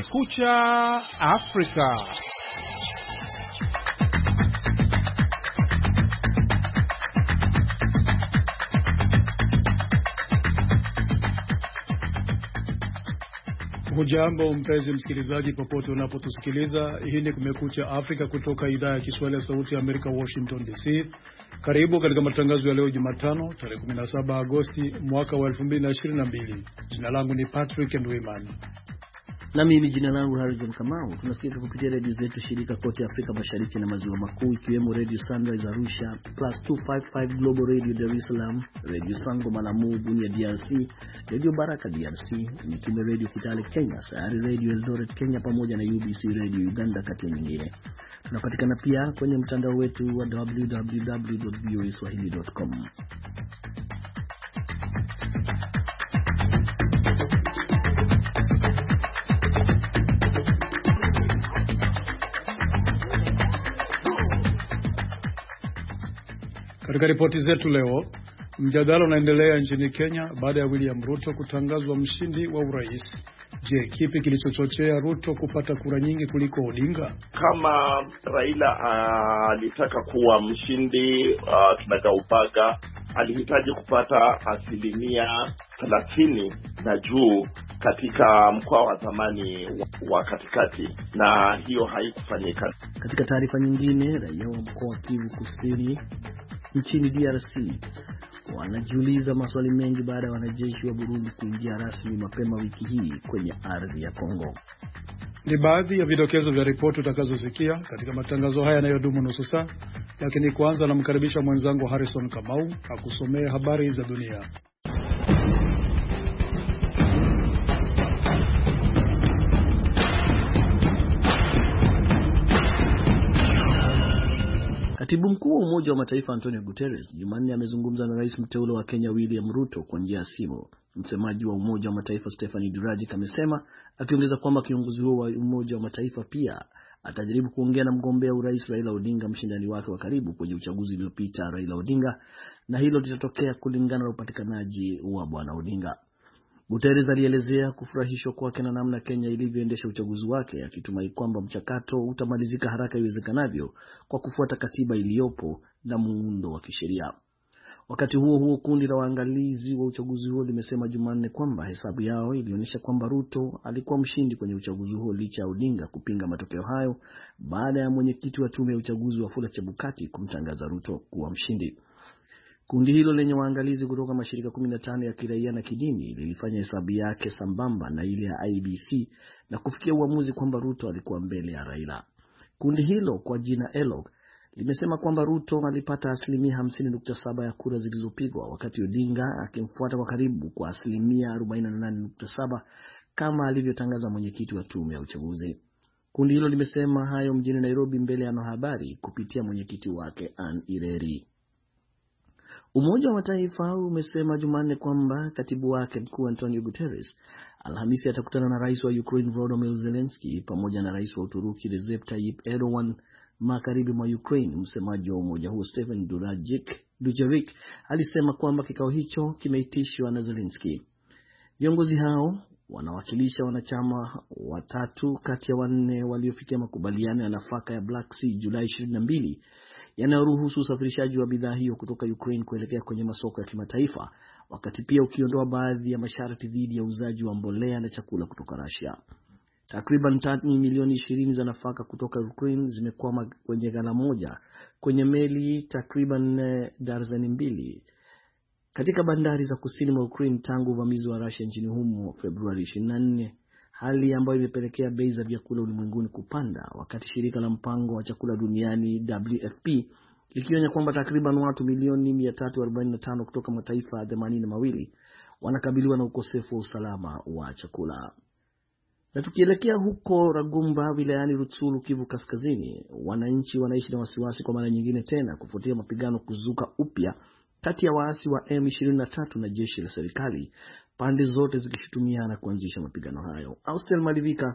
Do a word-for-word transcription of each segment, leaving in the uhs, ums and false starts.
Kumekucha Afrika. Hujambo mpenzi msikilizaji popote unapotusikiliza. Hii ni Kumekucha Afrika kutoka idhaa ya Kiswahili ya Sauti ya Amerika, Washington D C. Karibu katika matangazo ya leo Jumatano tarehe kumi na saba Agosti mwaka wa elfu mbili na ishirini na mbili. Jina langu ni Patrick Ndwimana. Na mimi jina langu Harrison Kamau. Tunasikika kupitia redio zetu shirika kote Afrika Mashariki na Maziwa Makuu, ikiwemo Radio Sunrise Arusha, Plus two fifty-five Global Radio Dar es Salaam, Radio Sango Malamu Bunia D R C, Radio Baraka D R C, Mitume Radio Kitale Kenya, Sayari Radio Eldoret Kenya, pamoja na U B C Radio Uganda, kati ya nyingine. Tunapatikana pia kwenye mtandao wetu wa w w w dot voa swahili dot com. Katika ripoti zetu leo, mjadala unaendelea nchini Kenya baada ya William Ruto kutangazwa mshindi wa urais. Je, kipi kilichochochea Ruto kupata kura nyingi kuliko Odinga? Kama Raila alitaka uh, kuwa mshindi uh, tunagaubaga, alihitaji kupata asilimia thelathini na juu katika mkoa wa zamani wa katikati, na hiyo haikufanyika. Katika taarifa nyingine, raia wa mkoa wa Kivu Kusini nchini D R C wanajiuliza maswali mengi baada ya wanajeshi wa Burundi kuingia rasmi mapema wiki hii kwenye ardhi ya Kongo. Ni baadhi ya vidokezo vya ripoti utakazosikia katika matangazo haya yanayodumu nusu saa, lakini kwanza namkaribisha mwenzangu Harrison Kamau akusomea habari za dunia. Katibu mkuu wa Umoja wa Mataifa Antonio Guterres Jumanne amezungumza na rais mteule wa Kenya William Ruto kwa njia ya simu. Msemaji wa Umoja wa Mataifa Stephanie Dujarric amesema, akiongeza kwamba kiongozi huo wa Umoja wa Mataifa pia atajaribu kuongea na mgombea urais Raila Odinga, mshindani wake wa karibu kwenye uchaguzi uliopita Raila Odinga, na hilo litatokea kulingana na upatikanaji wa bwana Odinga. Guterres alielezea kufurahishwa kwake na namna Kenya ilivyoendesha uchaguzi wake, akitumai kwamba mchakato utamalizika haraka iwezekanavyo kwa kufuata katiba iliyopo na muundo wa kisheria. Wakati huo huo, kundi la waangalizi wa uchaguzi huo limesema Jumanne kwamba hesabu yao ilionyesha kwamba Ruto alikuwa mshindi kwenye uchaguzi huo licha ya Odinga kupinga matokeo hayo baada ya mwenyekiti wa tume ya uchaguzi Wafula Chebukati kumtangaza Ruto kuwa mshindi. Kundi hilo lenye waangalizi kutoka mashirika kumi na tano ya kiraia na kidini lilifanya hesabu yake sambamba na ile ya I B C na kufikia uamuzi kwamba Ruto alikuwa mbele ya Raila. Kundi hilo kwa jina E L O G limesema kwamba Ruto alipata asilimia hamsini nukta saba ya kura zilizopigwa, wakati Odinga akimfuata kwa karibu kwa asilimia arobaini na nane nukta saba kama alivyotangaza mwenyekiti wa tume ya uchaguzi. Kundi hilo limesema hayo mjini Nairobi mbele ya wanahabari kupitia mwenyekiti wake Ann Ireri. Umoja wa Mataifa umesema Jumanne kwamba katibu wake mkuu Antonio Guterres Alhamisi atakutana na rais wa Ukraine Volodymyr Zelensky pamoja na rais wa Uturuki Recep Tayyip Erdogan magharibi mwa Ukraine. Msemaji wa umoja huo Stephanie Dujarric alisema kwamba kikao hicho kimeitishwa na Zelensky. Viongozi hao wanawakilisha wanachama watatu kati ya wanne waliofikia makubaliano ya nafaka ya Black Sea Julai ishirini na mbili yanayoruhusu usafirishaji wa bidhaa hiyo kutoka Ukraine kuelekea kwenye masoko ya kimataifa, wakati pia ukiondoa baadhi ya masharti dhidi ya uzaji wa mbolea na chakula kutoka Russia. Takriban tani milioni ishirini za nafaka kutoka Ukraine zimekwama kwenye ghala moja kwenye meli takriban darzeni mbili katika bandari za kusini mwa Ukraine tangu uvamizi wa Russia nchini humo Februari ishirini na nne, hali ambayo imepelekea bei za vyakula ulimwenguni kupanda, wakati shirika la mpango wa chakula duniani W F P likionya kwamba takriban watu milioni mia tatu arobaini na tano kutoka mataifa themanini na mawili wanakabiliwa na ukosefu wa usalama wa chakula. Na tukielekea huko Ragumba wilayani Rutsuru, Kivu Kaskazini, wananchi wanaishi na wasiwasi kwa mara nyingine tena kufuatia mapigano kuzuka upya kati ya waasi wa M ishirini na tatu na jeshi la serikali, pande zote zikishutumiana kuanzisha mapigano hayo. Austel Malivika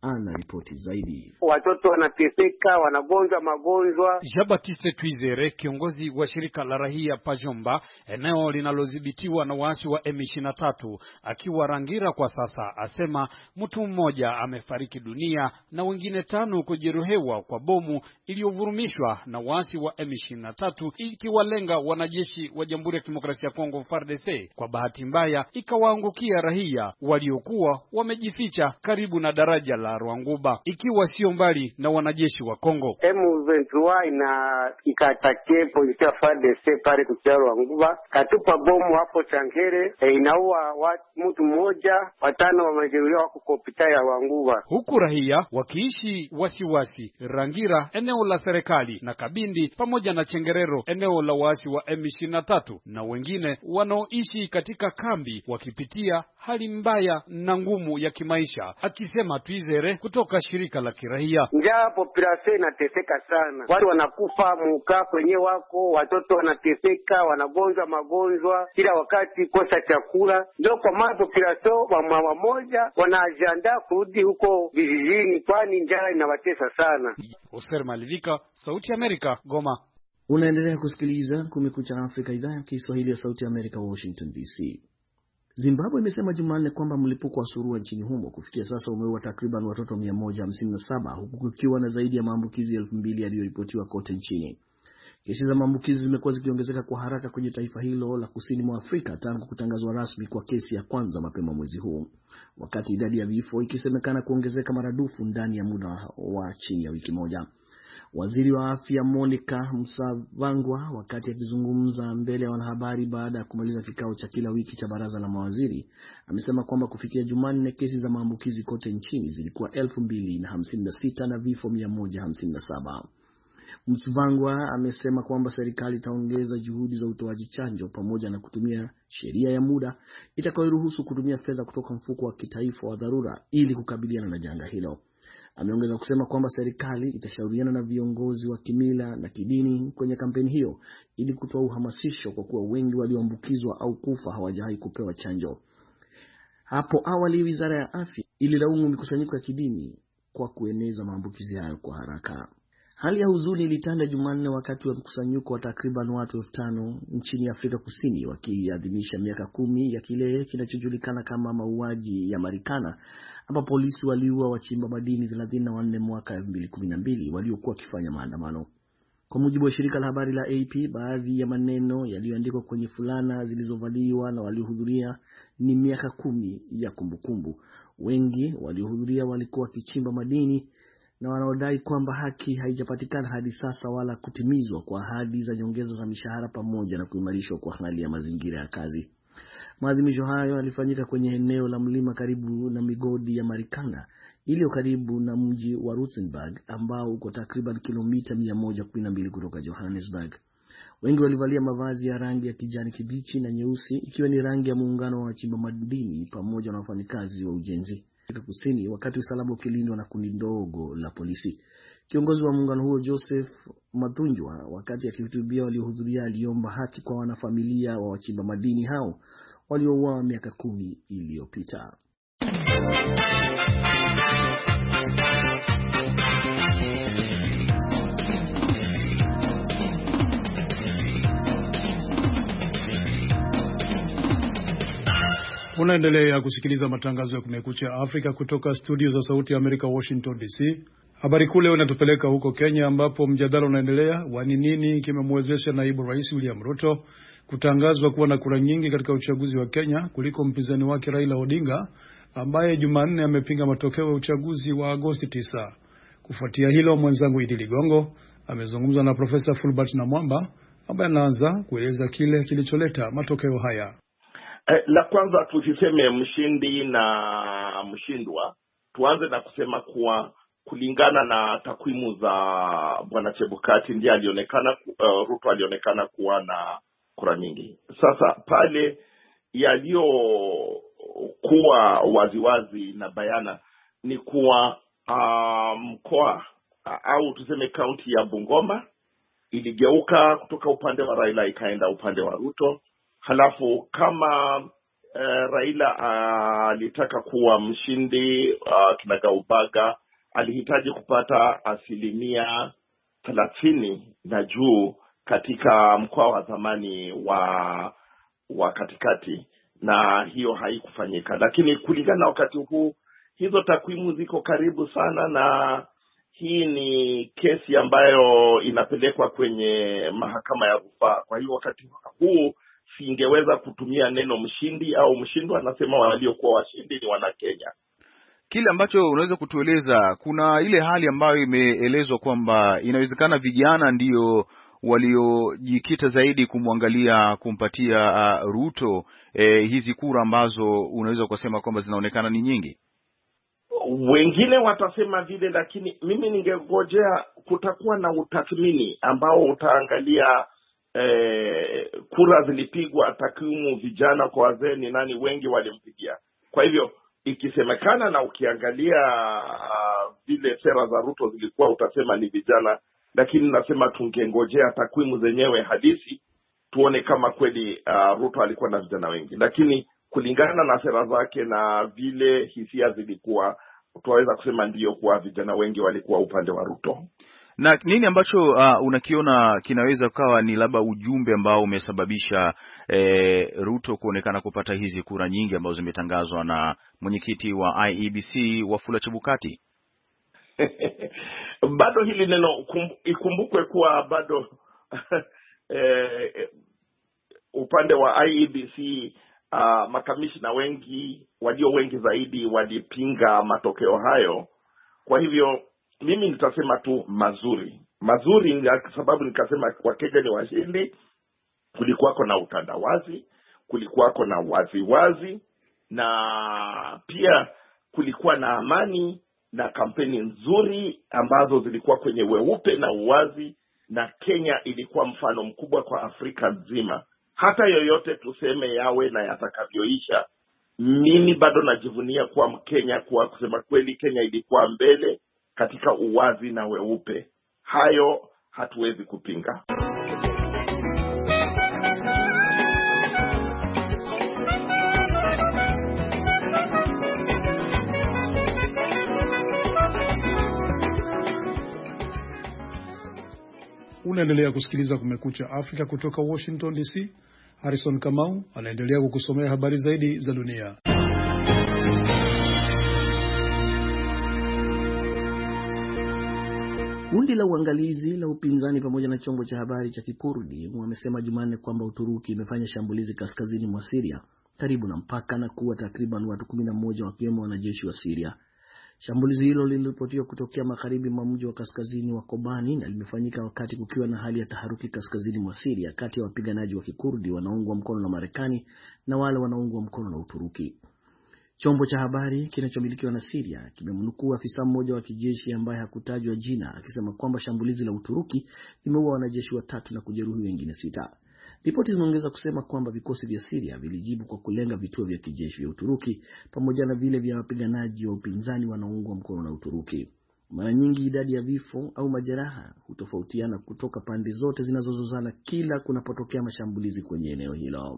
ana ripoti zaidi. Watoto wanateseka, wanagonjwa magonjwa. Jean-Baptiste Twizere, kiongozi wa shirika la rahia Pajomba, eneo linalodhibitiwa na waasi wa M ishirini na tatu, akiwa Rangira kwa sasa, asema mtu mmoja amefariki dunia na wengine tano kujeruhiwa kwa bomu iliyovurumishwa na waasi wa M ishirini na tatu ikiwalenga wanajeshi wa Jamhuri ya Kidemokrasia ya Kongo F A R D C. Kwa bahati mbaya ikawaangukia rahia waliokuwa wamejificha karibu na daraja la Rwanguba, ikiwa sio mbali na wanajeshi wa Kongo. M ishirini na tatu ina ikatakie polisi ya F A R D C pale kutia Rwanguba, katupa bomu hapo Changere, e, inaua watu, mtu mmoja, watano wamejeruhiwa wako kwa hospitali ya Rwanguba. Huku rahia wakiishi wasiwasi Rangira, eneo la serikali, na Kabindi pamoja na Chengerero, eneo la waasi wa M ishirini na tatu, na wengine wanaoishi katika kambi wakipitia hali mbaya na ngumu ya kimaisha, akisema Twizere kutoka shirika la kirahia. Njaa, population inateseka sana. Watu wanakufa muka kwenye wako, watoto wanateseka, wanagonjwa magonjwa, kila wakati kosa chakula. Ndio kwa maana population wa mama moja wanajiandaa kurudi huko vijijini, kwani njaa inawatesa sana. Oser Malivika, Sauti ya Amerika, Goma. Unaendelea kusikiliza Kumekucha Afrika, idhaa ya Kiswahili ya Sauti ya Amerika, Washington D C. Zimbabwe imesema Jumanne kwamba mlipuko wa surua nchini humo kufikia sasa umeua takriban watoto mia moja hamsini na saba, huku kukiwa na zaidi ya maambukizi elfu mbili yaliyoripotiwa kote nchini. Kesi za maambukizi zimekuwa zikiongezeka kwa haraka kwenye taifa hilo la kusini mwa Afrika tangu kutangazwa rasmi kwa kesi ya kwanza mapema mwezi huu, wakati idadi ya vifo ikisemekana kuongezeka maradufu ndani ya muda wa chini ya wiki moja. Waziri wa Afya Monica Msavangwa, wakati akizungumza mbele ya wanahabari baada ya kumaliza kikao cha kila wiki cha baraza la mawaziri, amesema kwamba kufikia Jumanne kesi za maambukizi kote nchini zilikuwa elfu mbili na hamsini na sita na vifo mia moja hamsini na saba. Msavangwa amesema kwamba serikali itaongeza juhudi za utoaji chanjo pamoja na kutumia sheria ya muda itakayoruhusu kutumia fedha kutoka mfuko wa kitaifa wa dharura ili kukabiliana na janga hilo. Ameongeza kusema kwamba serikali itashauriana na viongozi wa kimila na kidini kwenye kampeni hiyo ili kutoa uhamasisho, kwa kuwa wengi walioambukizwa au kufa hawajawahi kupewa chanjo. Hapo awali Wizara ya Afya ililaumu mikusanyiko ya kidini kwa kueneza maambukizi hayo kwa haraka. Hali ya huzuni ilitanda Jumanne wakati wa mkusanyiko wa takriban watu elfu tano nchini Afrika Kusini wakiadhimisha miaka kumi ya kile kinachojulikana kama mauaji ya Marikana, ambapo polisi waliua wachimba madini thelathini na wanne mwaka elfu mbili kumi na mbili waliokuwa wakifanya maandamano. Kwa mujibu wa shirika la habari la A P, baadhi ya maneno yaliyoandikwa kwenye fulana zilizovaliwa na waliohudhuria ni miaka kumi ya kumbukumbu. Wengi waliohudhuria walikuwa wakichimba madini na wanaodai kwamba haki haijapatikana hadi sasa wala kutimizwa kwa ahadi za nyongeza za mishahara pamoja na kuimarishwa kwa hali ya mazingira ya kazi. Maadhimisho hayo yalifanyika kwenye eneo la mlima karibu na migodi ya Marikana iliyo karibu na mji wa Rustenburg ambao uko takriban kilomita mia moja kumi na mbili kutoka Johannesburg. Wengi walivalia mavazi ya rangi ya kijani kibichi na nyeusi, ikiwa ni rangi ya muungano wa wachimba madini pamoja na wafanyakazi wa ujenzi Kusini, wakati usalama ukilindwa na kundi ndogo la polisi. Kiongozi wa muungano huo Joseph Mathunjwa, wakati akihutubia waliohudhuria, aliomba haki kwa wanafamilia wa wachimba madini hao waliouawa miaka kumi iliyopita. Unaendelea kusikiliza matangazo ya Kumekucha Afrika kutoka studio za Sauti ya Amerika, Washington D C. Habari kuu leo inatupeleka huko Kenya, ambapo mjadala unaendelea wa ni nini kimemwezesha naibu rais William Ruto kutangazwa kuwa na kura nyingi katika uchaguzi wa Kenya kuliko mpinzani wake Raila Odinga, ambaye Jumanne amepinga matokeo ya uchaguzi wa Agosti tisa. Kufuatia hilo, mwenzangu Idi Ligongo amezungumza na Profesa Fulbert Namwamba ambaye anaanza kueleza kile kilicholeta matokeo haya. Eh, la kwanza tusiseme mshindi na mshindwa. Tuanze na kusema kuwa kulingana na takwimu za Bwana Chebukati ndiye alionekana uh, Ruto alionekana kuwa na kura nyingi. Sasa pale yaliyokuwa waziwazi na bayana ni kuwa mkoa um, au tuseme kaunti ya Bungoma iligeuka kutoka upande wa Raila ikaenda upande wa Ruto. Halafu kama uh, Raila alitaka uh, kuwa mshindi uh, kinagaubaga. Alihitaji kupata asilimia thelathini na juu katika mkoa wa zamani wa wa katikati, na hiyo haikufanyika. Lakini kulingana na wakati huu, hizo takwimu ziko karibu sana, na hii ni kesi ambayo inapelekwa kwenye mahakama ya rufaa. Kwa hiyo wakati huu singeweza kutumia neno mshindi au mshindwa. Anasema waliokuwa washindi ni wana Kenya. Kile ambacho unaweza kutueleza, kuna ile hali ambayo imeelezwa kwamba inawezekana vijana ndio waliojikita zaidi kumwangalia kumpatia uh, Ruto eh, hizi kura ambazo unaweza kusema kwamba zinaonekana ni nyingi. Wengine watasema vile, lakini mimi ningengojea kutakuwa na utathmini ambao utaangalia eh, kura zilipigwa, takwimu, vijana kwa wazee, ni nani wengi walimpigia. Kwa hivyo ikisemekana na ukiangalia uh, vile sera za Ruto zilikuwa, utasema ni vijana, lakini nasema tungengojea takwimu zenyewe halisi tuone kama kweli uh, Ruto alikuwa na vijana wengi. Lakini kulingana na sera zake na vile hisia zilikuwa, tutaweza kusema ndio kuwa vijana wengi walikuwa upande wa Ruto. Na nini ambacho uh, unakiona kinaweza kuwa ni labda ujumbe ambao umesababisha eh, Ruto kuonekana kupata hizi kura nyingi ambazo zimetangazwa na mwenyekiti wa I E B C Wafula Chebukati? Bado hili neno ikumbukwe kuwa bado eh, upande wa I E B C uh, makamishna wengi, walio wengi zaidi, walipinga matokeo hayo. Kwa hivyo mimi nitasema tu mazuri. Mazuri kwa sababu nikasema kwa Kenya ni washindi. Kulikuwako na utandawazi, kulikuwako na wazi wazi, na pia kulikuwa na amani na kampeni nzuri ambazo zilikuwa kwenye weupe na uwazi, na Kenya ilikuwa mfano mkubwa kwa Afrika nzima. Hata yoyote tuseme yawe na yatakavyoisha, mimi bado najivunia kuwa Mkenya, kwa kusema kweli Kenya ilikuwa mbele katika uwazi na weupe. Hayo hatuwezi kupinga. Unaendelea kusikiliza Kumekucha Afrika kutoka Washington D C. Harrison Kamau anaendelea kukusomea habari zaidi za dunia. Kundi la uangalizi la upinzani pamoja na chombo cha habari cha Kikurdi wamesema Jumanne kwamba Uturuki imefanya shambulizi kaskazini mwa Syria karibu na mpaka na kuua takriban watu kumi na moja wakiwemo wanajeshi wa Syria. Shambulizi hilo liliripotiwa kutokea magharibi mwa mji wa kaskazini wa Kobani na limefanyika wakati kukiwa na hali ya taharuki kaskazini mwa Syria kati ya wapiganaji wa Kikurdi wanaoungwa mkono na Marekani na wale wanaoungwa mkono na Uturuki. Chombo cha habari kinachomilikiwa na Syria kimemnukuu afisa mmoja wa kijeshi ambaye hakutajwa jina akisema kwamba shambulizi la Uturuki limeua wanajeshi watatu na kujeruhi wengine sita. Ripoti zimeongeza kusema kwamba vikosi vya Syria vilijibu kwa kulenga vituo vya kijeshi vya Uturuki pamoja na vile vya wapiganaji wa upinzani wanaoungwa mkono na Uturuki. Mara nyingi idadi ya vifo au majeraha hutofautiana kutoka pande zote zinazozozana kila kunapotokea mashambulizi kwenye eneo hilo.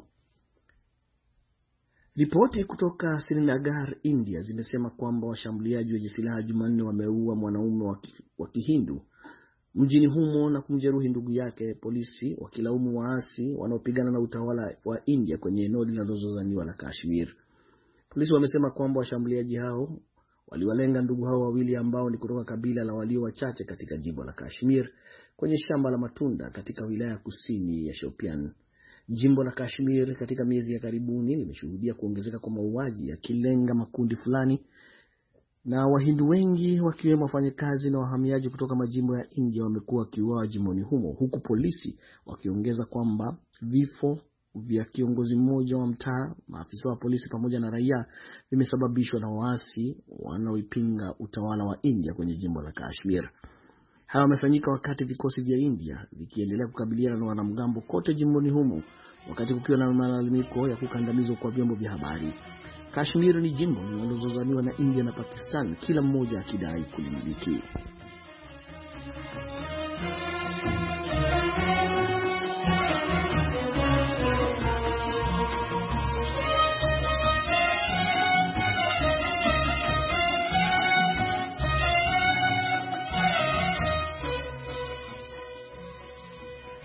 Ripoti kutoka Srinagar, India zimesema kwamba washambuliaji wenye silaha Jumanne wameua mwanaume wa Kihindu mjini humo na kumjeruhi ndugu yake, polisi wakilaumu waasi wanaopigana na utawala wa India kwenye eneo linalozozaniwa la Kashmir. Polisi wamesema kwamba washambuliaji hao waliwalenga ndugu hao wawili ambao ni kutoka kabila la walio wachache katika jimbo la Kashmir kwenye shamba la matunda katika wilaya kusini ya Shopian. Jimbo la Kashmir katika miezi ya karibuni limeshuhudia kuongezeka kwa mauaji yakilenga makundi fulani, na Wahindu wengi wakiwemo wafanyakazi na wahamiaji kutoka majimbo ya India wamekuwa wakiuawa jimboni humo, huku polisi wakiongeza kwamba vifo vya kiongozi mmoja wa mtaa, maafisa wa polisi pamoja na raia vimesababishwa na waasi wanaoipinga utawala wa India kwenye jimbo la Kashmir. Haya yamefanyika wakati vikosi vya India vikiendelea kukabiliana na wanamgambo kote jimboni humo, wakati kukiwa na malalamiko ya kukandamizwa kwa vyombo vya habari. Kashmir ni jimbo linalozozaniwa na India na Pakistan, kila mmoja akidai kulimiliki.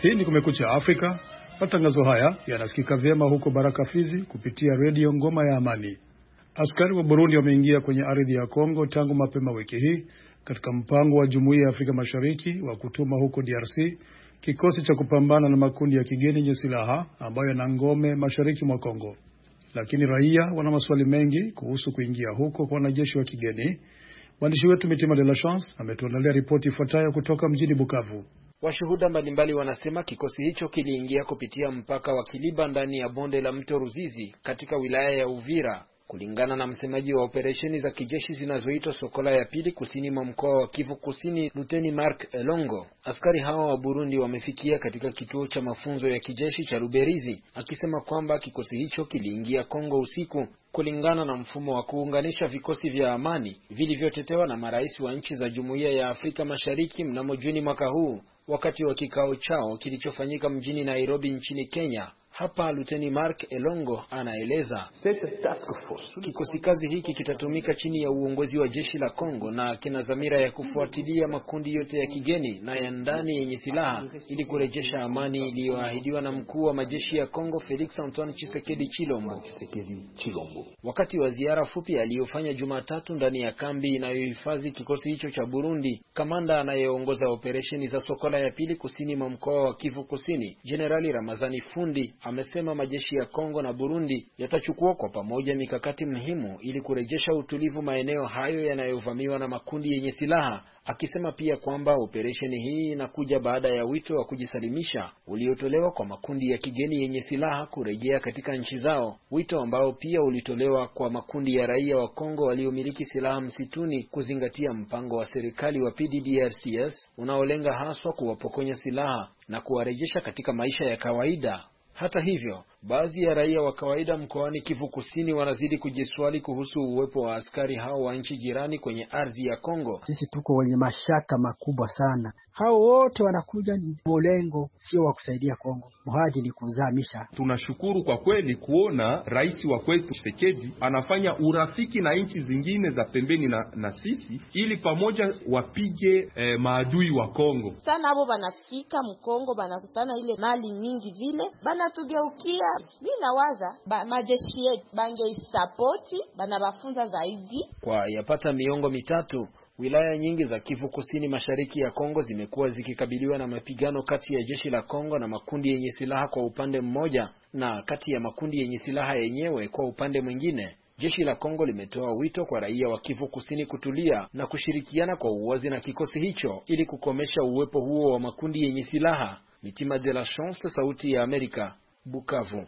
Hii ni Kumekucha Afrika. Matangazo haya yanasikika vyema huko Baraka Fizi kupitia redio Ngoma ya Amani. Askari wa Burundi wameingia kwenye ardhi ya Kongo tangu mapema wiki hii katika mpango wa Jumuiya ya Afrika Mashariki wa kutuma huko D R C kikosi cha kupambana na makundi ya kigeni yenye silaha ambayo yana ngome mashariki mwa Kongo. Lakini raia wana maswali mengi kuhusu kuingia huko kwa wanajeshi wa kigeni. Mwandishi wetu Mitima de la Chance ametuandalia ripoti ifuatayo kutoka mjini Bukavu. Washuhuda mbalimbali wanasema kikosi hicho kiliingia kupitia mpaka wa Kiliba ndani ya bonde la mto Ruzizi katika wilaya ya Uvira. Kulingana na msemaji wa operesheni za kijeshi zinazoitwa Sokola ya pili kusini mwa mkoa wa Kivu Kusini, Luteni Mark Elongo, askari hawa wa Burundi wamefikia katika kituo cha mafunzo ya kijeshi cha Ruberizi, akisema kwamba kikosi hicho kiliingia Kongo usiku kulingana na mfumo wa kuunganisha vikosi vya amani vilivyotetewa na marais wa nchi za Jumuiya ya Afrika Mashariki mnamo Juni mwaka huu wakati wa kikao chao kilichofanyika mjini Nairobi nchini Kenya. Hapa Luteni Mark Elongo anaeleza kikosi kazi hiki kitatumika chini ya uongozi wa jeshi la Kongo na kina dhamira ya kufuatilia makundi yote ya kigeni na ya ndani yenye silaha ili kurejesha amani iliyoahidiwa na mkuu wa majeshi ya Kongo Felix Antoine Tshisekedi Chilombo. Wakati wa ziara fupi aliyofanya Jumatatu ndani ya kambi inayohifadhi kikosi hicho cha Burundi, kamanda anayeongoza operesheni za Sokola ya pili kusini mwa mkoa wa Kivu Kusini, Generali Ramazani Fundi, amesema majeshi ya Kongo na Burundi yatachukua kwa pamoja mikakati muhimu ili kurejesha utulivu maeneo hayo yanayovamiwa na makundi yenye silaha, akisema pia kwamba operesheni hii inakuja baada ya wito wa kujisalimisha uliotolewa kwa makundi ya kigeni yenye silaha kurejea katika nchi zao, wito ambao pia ulitolewa kwa makundi ya raia wa Kongo waliomiliki silaha msituni kuzingatia mpango wa serikali wa P D D R C S unaolenga haswa kuwapokonya silaha na kuwarejesha katika maisha ya kawaida. Hata hivyo, baadhi ya raia wa kawaida mkoani Kivu Kusini wanazidi kujiswali kuhusu uwepo wa askari hao wa nchi jirani kwenye ardhi ya Kongo. Sisi tuko wenye mashaka makubwa sana. Hao wote wanakuja ni molengo sio wa kusaidia Kongo. Muhaji ni kuzamisha. Tunashukuru kwa kweli kuona rais wa kwetu Tshisekedi anafanya urafiki na nchi zingine za pembeni na, na sisi ili pamoja wapige eh, maadui wa Kongo. Sana hapo banafika mkongo banakutana ile mali nyingi vile banatugeukia. Mimi nawaza ba, majeshi yetu bangeisapoti banabafunza zaidi. Kwa yapata miongo mitatu wilaya nyingi za Kivu Kusini mashariki ya Kongo zimekuwa zikikabiliwa na mapigano kati ya jeshi la Kongo na makundi yenye silaha kwa upande mmoja na kati ya makundi yenye silaha yenyewe kwa upande mwingine. Jeshi la Kongo limetoa wito kwa raia wa Kivu Kusini kutulia na kushirikiana kwa uwazi na kikosi hicho ili kukomesha uwepo huo wa makundi yenye silaha. Mitima de la Chance, Sauti ya Amerika, Bukavu.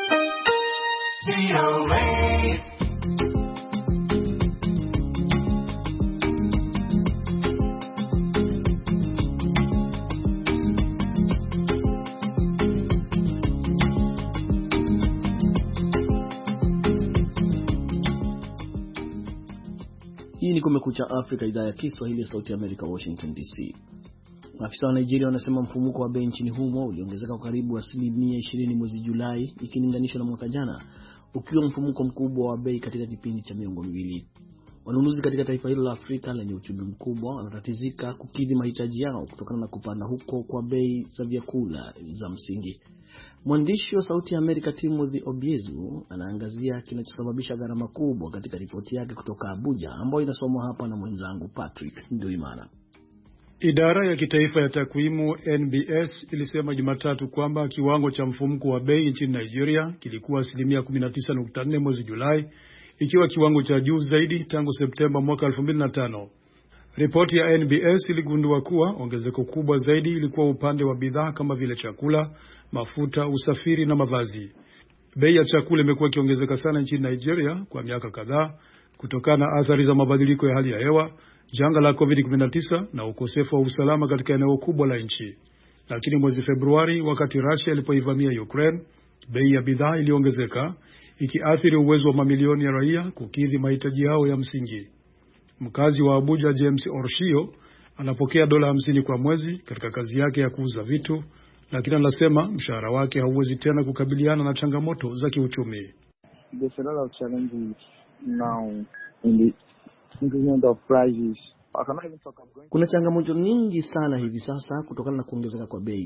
Hii ni Kumekucha Afrika, idhaa ya Kiswahili ya Sauti ya Amerika, Washington D C. Maafisa wa Nigeria wanasema mfumuko wa bei nchini humo uliongezeka kwa karibu asilimia ishirini mwezi Julai ikilinganishwa na mwaka jana, ukiwa mfumuko mkubwa wa bei katika kipindi cha miongo miwili. Wanunuzi katika taifa hilo la Afrika lenye uchumi mkubwa wanatatizika kukidhi mahitaji yao kutokana na kupanda huko kwa bei za vyakula za msingi. Mwandishi wa Sauti ya Amerika Timothy Obiezu anaangazia kinachosababisha gharama kubwa katika ripoti yake kutoka Abuja, ambayo inasomwa hapa na mwenzangu Patrick Nduimana. Idara ya kitaifa ya takwimu N B S ilisema Jumatatu kwamba kiwango cha mfumuko wa bei nchini Nigeria kilikuwa asilimia kumi na tisa nukta nne mwezi Julai, ikiwa kiwango cha juu zaidi tangu Septemba mwaka elfu mbili na tano. Ripoti ya N B S iligundua kuwa ongezeko kubwa zaidi ilikuwa upande wa bidhaa kama vile chakula, mafuta, usafiri na mavazi. Bei ya chakula imekuwa ikiongezeka sana nchini Nigeria kwa miaka kadhaa kutokana na athari za mabadiliko ya hali ya hewa, janga la COVID kumi na tisa na ukosefu wa usalama katika eneo kubwa la nchi. Lakini mwezi Februari, wakati Russia ilipoivamia Ukraine, bei ya bidhaa iliongezeka, ikiathiri uwezo wa mamilioni ya raia kukidhi mahitaji yao ya msingi. Mkazi wa Abuja James Orshio anapokea dola hamsini kwa mwezi katika kazi yake ya kuuza vitu, lakini anasema mshahara wake hauwezi tena kukabiliana na changamoto za kiuchumi. There's a lot of challenges now in the increment of prices. Kuna changamoto nyingi sana hivi sasa kutokana na kuongezeka kwa bei.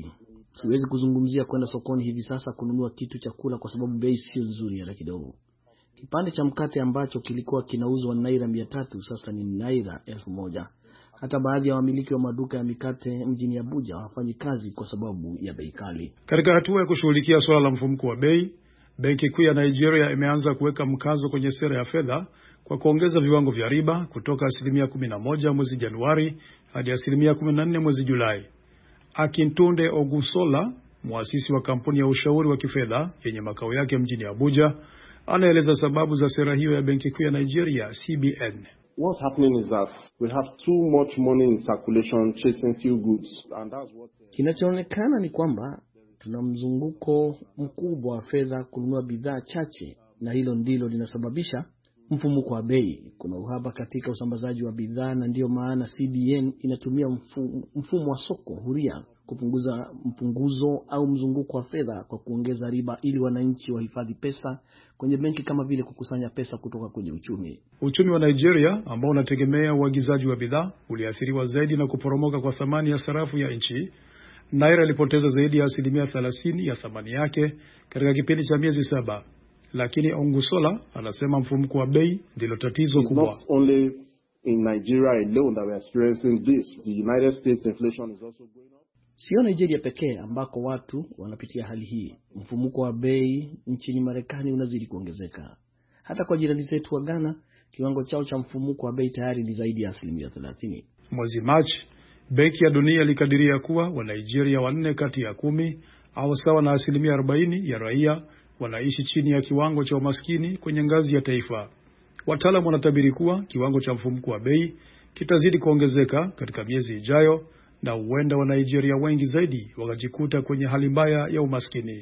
Siwezi kuzungumzia kwenda sokoni hivi sasa kununua kitu cha kula kwa sababu bei sio nzuri hata kidogo. Kipande cha mkate ambacho kilikuwa kinauzwa naira mia tatu sasa ni naira elfu moja. Hata baadhi ya wamiliki wa maduka ya mikate mjini Abuja hawafanyi kazi kwa sababu ya bei kali. Katika hatua ya kushughulikia swala la mfumuko wa bei, Benki Kuu ya Nigeria imeanza kuweka mkazo kwenye sera ya fedha kwa kuongeza viwango vya riba kutoka asilimia kumi na moja mwezi Januari hadi asilimia kumi na nne mwezi Julai. Akintunde Ogusola, muasisi wa kampuni ya ushauri wa kifedha yenye makao yake mjini Abuja, anaeleza sababu za sera hiyo ya Benki Kuu ya Nigeria, C B N. What's happening is that we have too much money in circulation chasing few goods, and that's what Kinachoonekana ni kwamba tuna mzunguko mkubwa wa fedha kununua bidhaa chache, na hilo ndilo linasababisha mfumuko wa bei. Kuna uhaba katika usambazaji wa bidhaa, na ndio maana C B N inatumia mfumo, mfumo wa soko huria kupunguza mpunguzo au mzunguko wa fedha kwa kuongeza riba ili wananchi wahifadhi pesa kwenye benki kama vile kukusanya pesa kutoka kwenye uchumi. Uchumi wa Nigeria ambao unategemea uagizaji wa bidhaa uliathiriwa zaidi na kuporomoka kwa thamani ya sarafu ya nchi. Naira ilipoteza zaidi ya asilimia thelathini ya thamani yake katika kipindi cha miezi saba. Lakini Ongusola anasema mfumuko wa bei ndilo tatizo kubwa. Not only in Nigeria alone that we are experiencing this. The United States inflation is also going up. Sio Nigeria pekee ambako watu wanapitia hali hii. Mfumuko wa bei nchini Marekani unazidi kuongezeka. Hata kwa jirani zetu wa Ghana, kiwango chao cha mfumuko wa bei tayari ni zaidi ya asilimia thelathini. Mwezi Machi, Benki ya Dunia ilikadiria kuwa wa Nigeria wanne kati ya kumi au sawa na asilimia arobaini ya raia wanaishi chini ya kiwango cha umaskini kwenye ngazi ya taifa. Wataalamu wanatabiri kuwa kiwango cha mfumuko wa bei kitazidi kuongezeka katika miezi ijayo, na huenda wa Nigeria wengi zaidi wakajikuta kwenye hali mbaya ya umaskini.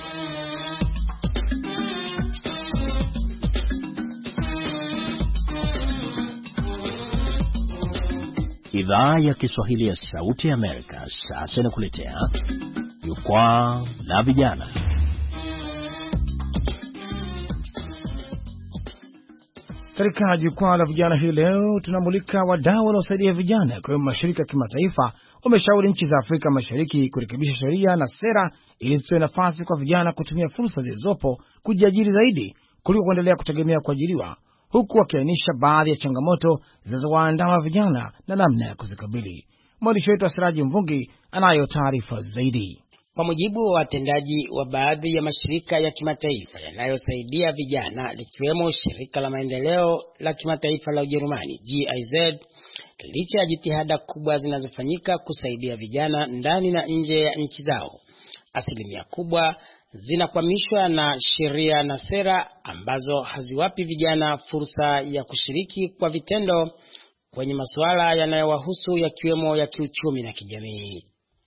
Idhaa ya Kiswahili ya Sauti ya Amerika sasa inakuletea Jukwaa la Vijana. Katika Jukwaa la Vijana hii leo tunamulika wadau wanaosaidia vijana kwa mashirika ya kimataifa wameshauri nchi za Afrika Mashariki kurekebisha sheria na sera ili zitoe nafasi kwa vijana kutumia fursa zilizopo kujiajiri zaidi kuliko kuendelea kutegemea kuajiriwa, huku wakiainisha baadhi ya changamoto zinazowaandama vijana na namna ya kuzikabili. Mwandishi wetu Asiraji Mvungi anayo taarifa zaidi. Kwa mujibu wa watendaji wa baadhi ya mashirika ya kimataifa yanayosaidia vijana, likiwemo shirika la maendeleo la kimataifa la Ujerumani G I Z, licha ya jitihada kubwa zinazofanyika kusaidia vijana ndani na nje ya nchi zao, asilimia kubwa zinakwamishwa na sheria na sera ambazo haziwapi vijana fursa ya kushiriki kwa vitendo kwenye masuala yanayowahusu yakiwemo ya kiuchumi na kijamii.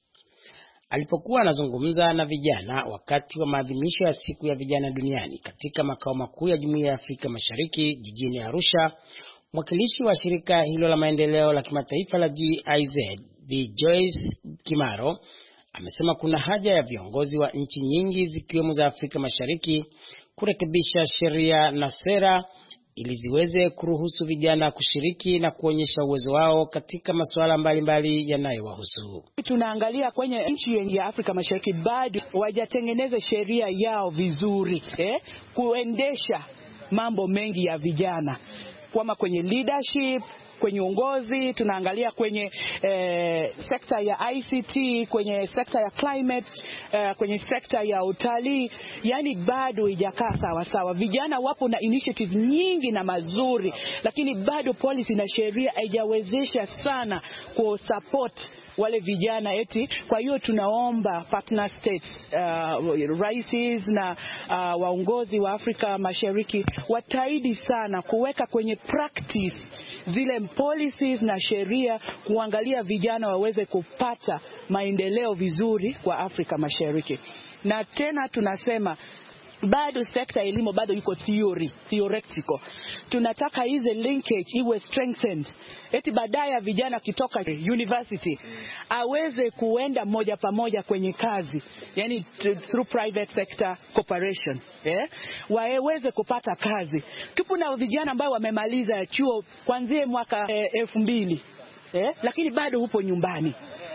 Alipokuwa anazungumza na vijana wakati wa maadhimisho ya siku ya vijana duniani katika makao makuu ya Jumuiya ya Afrika Mashariki jijini Arusha, mwakilishi wa shirika hilo la maendeleo la kimataifa la G I Z, Bi Joyce Kimaro, amesema kuna haja ya viongozi wa nchi nyingi zikiwemo za Afrika Mashariki kurekebisha sheria na sera ili ziweze kuruhusu vijana kushiriki na kuonyesha uwezo wao katika masuala mbalimbali yanayowahusu. Tunaangalia kwenye nchi ya Afrika Mashariki bado hawajatengeneza sheria yao vizuri eh, kuendesha mambo mengi ya vijana, kama kwenye leadership, kwenye uongozi. Tunaangalia kwenye eh, sekta ya I C T, kwenye sekta ya climate, eh, kwenye sekta ya utalii. Yani bado haijakaa sawa sawa. Vijana wapo na initiative nyingi na mazuri, lakini bado policy na sheria haijawezesha sana ku support wale vijana eti. Kwa hiyo tunaomba partner states, uh, raisi na uh, waongozi wa Afrika Mashariki wataidi sana kuweka kwenye practice zile policies na sheria, kuangalia vijana waweze kupata maendeleo vizuri kwa Afrika Mashariki. Na tena tunasema bado sekta elimu bado iko theory, theoretical. Tunataka hizi linkage iwe strengthened. Eti baadaye vijana kitoka university aweze kuenda moja pamoja kwenye kazi, yani through private sector cooperation, eh, waweze kupata kazi. Tupo na vijana ambao wamemaliza chuo kuanzia mwaka elfu mbili, eh, lakini bado upo nyumbani.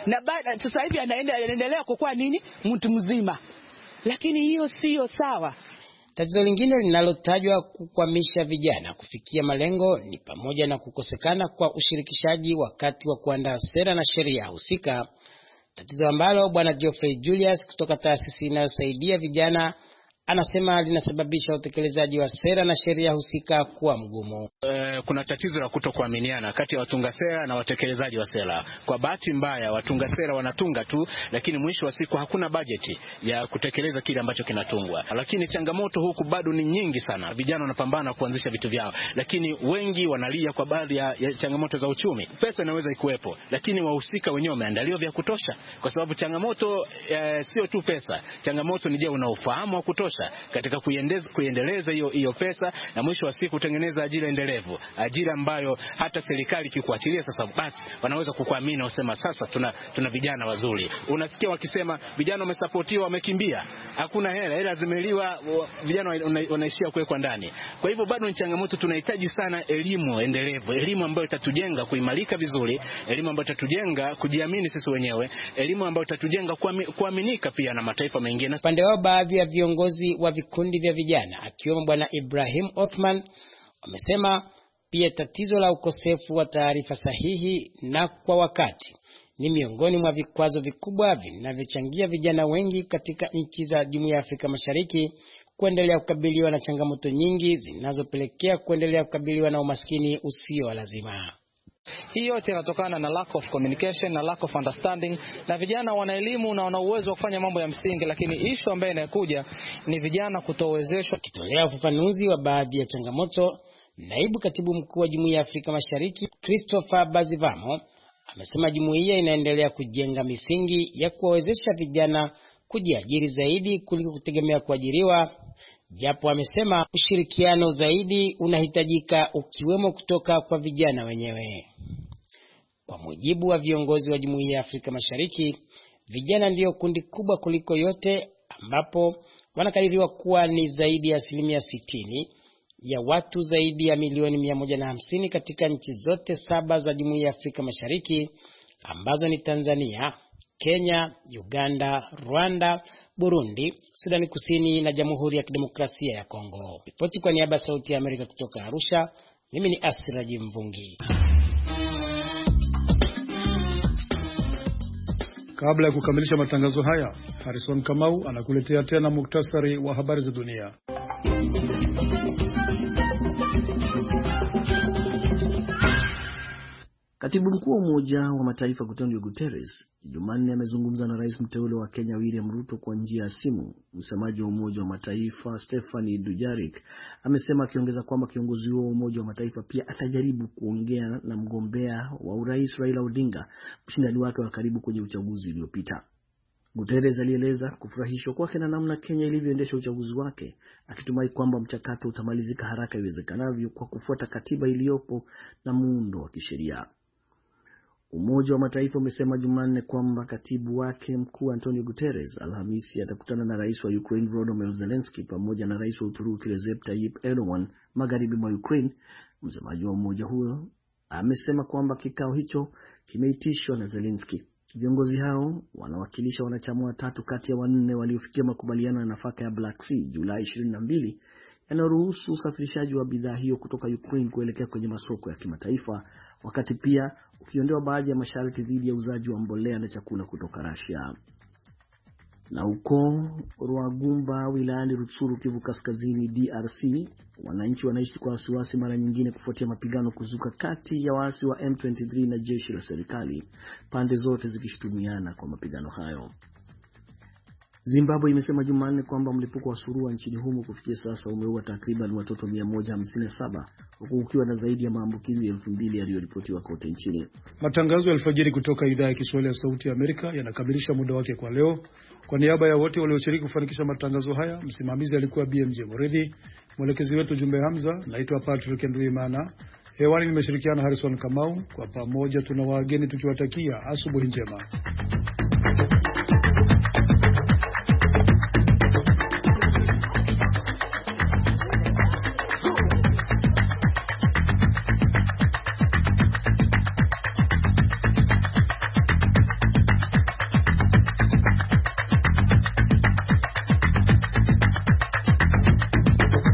na baada sasa hivi anaenda anaendelea kukua nini mtu mzima, lakini hiyo sio sawa. Tatizo lingine linalotajwa kukwamisha vijana kufikia malengo ni pamoja na kukosekana kwa ushirikishaji wakati wa kuandaa sera na sheria husika, tatizo ambalo bwana Geoffrey Julius kutoka taasisi inayosaidia vijana anasema linasababisha utekelezaji wa sera na sheria husika kuwa mgumu. E, kuna tatizo la kutokuaminiana kati ya watunga sera na watekelezaji wa sera. Kwa bahati mbaya watunga sera wanatunga tu, lakini mwisho wa siku hakuna bajeti ya kutekeleza kile ambacho kinatungwa. Lakini changamoto huku bado ni nyingi sana. Vijana wanapambana kuanzisha vitu vyao, lakini wengi wanalia kwa baadhi ya, ya changamoto za uchumi. Pesa inaweza ikuwepo, lakini wahusika wenyewe wameandaliwa vya kutosha, kwa sababu changamoto e, sio tu pesa. Changamoto ni je, una ufahamu wa kutosha katika kuiendeleza kuendeleza hiyo hiyo pesa, na mwisho wa siku kutengeneza ajira endelevu, ajira ambayo hata serikali ikikuachilia sasa basi wanaweza kukuamini na usema sasa tuna tuna vijana wazuri. Unasikia wakisema vijana wamesapotiwa, wamekimbia, hakuna hela, hela zimeliwa, vijana wanaishia kuwekwa ndani. Kwa hivyo bado ni changamoto. Tunahitaji sana elimu endelevu, elimu ambayo itatujenga kuimarika vizuri, elimu ambayo itatujenga kujiamini sisi wenyewe, elimu ambayo itatujenga kuaminika pia na mataifa mengine. Pande wao baadhi ya viongozi wa vikundi vya vijana akiwemo bwana Ibrahim Othman wamesema pia tatizo la ukosefu wa taarifa sahihi na kwa wakati ni miongoni mwa vikwazo vikubwa vinavyochangia vijana wengi katika nchi za Jumuiya ya Afrika Mashariki kuendelea kukabiliwa na changamoto nyingi zinazopelekea kuendelea kukabiliwa na umaskini usio lazima. Hii yote inatokana na lack of communication na lack of understanding, na vijana wana elimu na wana uwezo wa kufanya mambo ya msingi, lakini issue ambayo inakuja ni vijana kutowezeshwa. Kitolea ufafanuzi wa baadhi ya changamoto, naibu katibu mkuu wa Jumuiya ya Afrika Mashariki Christopher Bazivamo amesema jumuiya inaendelea kujenga misingi ya kuwawezesha vijana kujiajiri zaidi kuliko kutegemea kuajiriwa, japo amesema ushirikiano zaidi unahitajika ukiwemo kutoka kwa vijana wenyewe. Kwa mujibu wa viongozi wa Jumuiya ya Afrika Mashariki, vijana ndio kundi kubwa kuliko yote, ambapo wanakadiriwa kuwa ni zaidi ya asilimia sitini ya watu zaidi ya milioni mia moja na hamsini katika nchi zote saba za Jumuiya ya Afrika Mashariki ambazo ni Tanzania, Kenya, Uganda, Rwanda, Burundi, Sudani Kusini na Jamhuri ya Kidemokrasia ya Kongo. Ripoti kwa niaba ya Sauti ya Amerika kutoka Arusha, mimi ni Asiraji Mvungi. Kabla ya kukamilisha matangazo haya, Harrison Kamau anakuletea tena muktasari wa habari za dunia. Katibu mkuu wa Umoja wa Mataifa Antonio Guterres Jumanne amezungumza na rais mteule wa Kenya William Ruto kwa njia ya simu. Msemaji wa Umoja wa Mataifa Stephanie Dujarric amesema, akiongeza kwamba kiongozi huo wa Umoja wa Mataifa pia atajaribu kuongea na mgombea wa urais Raila Odinga, mshindani wake wa karibu kwenye uchaguzi uliopita. Guterres alieleza kufurahishwa kwake na namna Kenya ilivyoendesha uchaguzi wake, akitumai kwamba mchakato utamalizika haraka iwezekanavyo kwa kufuata katiba iliyopo na muundo wa kisheria. Umoja wa Mataifa umesema Jumanne kwamba katibu wake mkuu Antonio Guterres Alhamisi atakutana na rais wa Ukraine Volodymyr Zelensky pamoja na rais wa Uturuki Recep Tayyip Erdogan magharibi mwa Ukraine. Msemaji wa umoja huo amesema kwamba kikao hicho kimeitishwa na Zelensky. Viongozi hao wanawakilisha wanachama watatu kati ya wanne waliofikia makubaliano ya nafaka ya Black Sea Julai ishirini na mbili yanayoruhusu usafirishaji wa bidhaa hiyo kutoka Ukraine kuelekea kwenye masoko ya kimataifa, wakati pia ukiondoa baadhi ya masharti dhidi ya uzaji wa mbolea na chakula kutoka Russia. Na huko Rwagumba wilayani Rutsuru, Kivu Kaskazini, D R C, wananchi wanaishi kwa wasiwasi mara nyingine kufuatia mapigano kuzuka kati ya waasi wa M ishirini na tatu na jeshi la serikali, pande zote zikishutumiana kwa mapigano hayo. Zimbabwe imesema Jumanne kwamba mlipuko wa surua nchini humo kufikia sasa umeua takriban watoto mia moja hamsini na saba, huku ukiwa na zaidi ya maambukizi elfu mbili yaliyoripotiwa kote nchini. Matangazo ya alfajiri kutoka idhaa ya Kiswahili ya Sauti ya Amerika yanakamilisha muda wake kwa leo. Kwa niaba ya wote walioshiriki kufanikisha matangazo haya, msimamizi alikuwa B M J Moridhi, mwelekezi wetu Jumbe Hamza, naitwa Patrick Nduimana. Hewani nimeshirikiana Harrison Kamau. Kwa pamoja tuna wageni tukiwatakia asubuhi njema.